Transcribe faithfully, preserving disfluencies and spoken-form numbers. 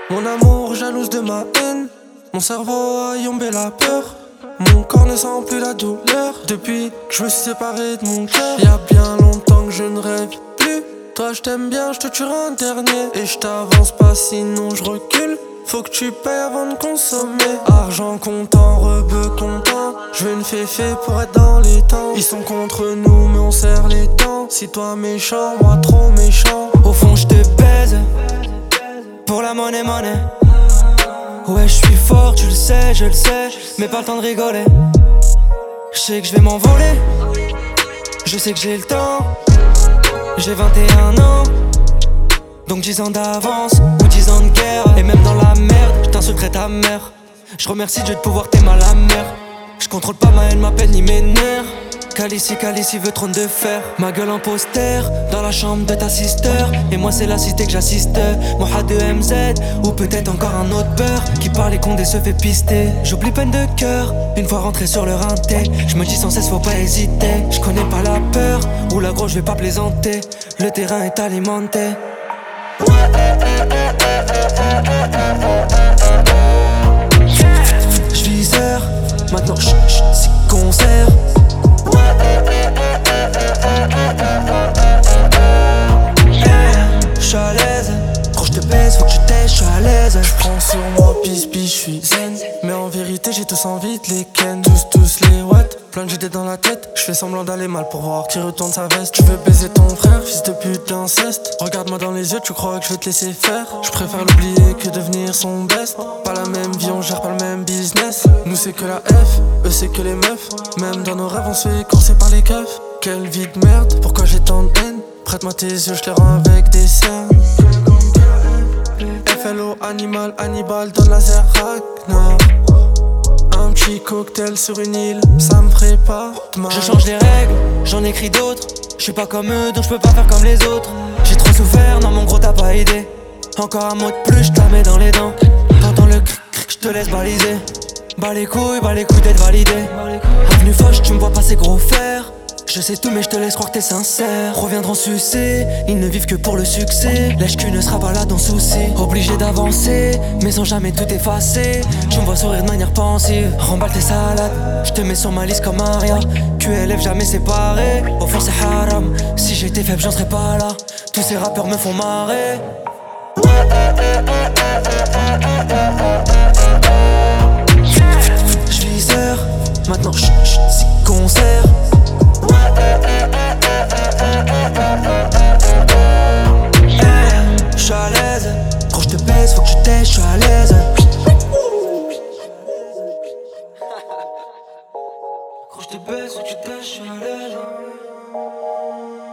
Mon amour jalouse de ma haine. Mon cerveau a yombé la peur. Mon corps ne sent plus la douleur. Depuis que je me suis séparé de mon cœur. Y'a bien longtemps que je ne rêve plus. Toi je t'aime bien, je te tuerai un dernier. Et je t'avance pas sinon je recule. Faut que tu payes avant de consommer. Argent comptant, rebeu content. Je veux une féfé pour être dans les temps. Ils sont contre nous mais on serre les dents. Si toi méchant, moi trop méchant. Au fond je te baise pour la monnaie monnaie. Ouais je suis fort, tu le sais, je le sais. Mais pas le temps de rigoler. Je sais que je vais m'envoler. Je sais que j'ai le temps. J'ai vingt et un ans. Donc dix ans d'avance ou dix ans de guerre. Et même dans la merde, je t'insulterai ta mère. Je remercie Dieu de pouvoir t'aimer à la mer. Je contrôle pas ma haine, ma peine ni mes nerfs. Calici, Calici veut trône de fer. Ma gueule en poster, dans la chambre de ta sister. Et moi c'est la cité que j'assiste. Mohad de M Z, ou peut-être encore un autre peur qui parle et condé se fait pister. J'oublie peine de cœur, une fois rentré sur le rinté. Je me dis sans cesse faut pas hésiter. Je connais pas la peur, ou la grosse je vais pas plaisanter. Le terrain est alimenté. Je viseur, maintenant chut chut c'est concert. J'suis à l'aise, quand j'te baise faut que je t'aie, j'suis à l'aise. J'prends sur moi, pisse pisse, j'suis zen. Mais en vérité j'ai tous envie de les ken. Tous tous les watts, plein de idées dans la tête. J'fais semblant d'aller mal pour voir qui retourne sa veste. Tu veux baiser ton frère, fils de pute d'inceste. Regarde-moi dans les yeux, tu crois que je vais te laisser faire. J'préfère l'oublier que devenir son best. Pas la même vie, on gère pas le même business. Nous c'est que la F, eux c'est que les meufs. Même dans nos rêves on se fait courser par les keufs. Quelle vie de merde, pourquoi j'ai tant de haine. Prête-moi tes yeux, je les rends avec des cernes. F L O, animal, Hannibal, donne laser, Ragnar. Un petit cocktail sur une île, ça me ferait pas de mal. Je change les règles, j'en écris d'autres. Je suis pas comme eux, donc je peux pas faire comme les autres. J'ai trop souffert, non mon gros t'as pas idée. Encore un mot de plus, je te la mets dans les dents. T'entends le cric cric, je te laisse baliser. Bas les couilles, bas les couilles d'être validé. Avenue Foch, tu me vois passer gros fer. Je sais tout mais je te laisse croire que t'es sincère. Reviendront sucer, ils ne vivent que pour le succès. Lèche-cul ne sera pas là dans souci. Obligé d'avancer, mais sans jamais tout effacer. Tu me vois sourire de manière pensive. Remballe tes salades, je te mets sur ma liste comme Maria. Q L F jamais séparé, au fond c'est haram. Si j'étais faible j'en serais pas là. Tous ces rappeurs me font marrer. Je viseur, maintenant chut chut c'est concert. J'suis à l'aise, quand j'te baise faut que tu t'aies, j'suis à l'aise. Quand j'te baise faut que tu t'aies, j'suis à l'aise.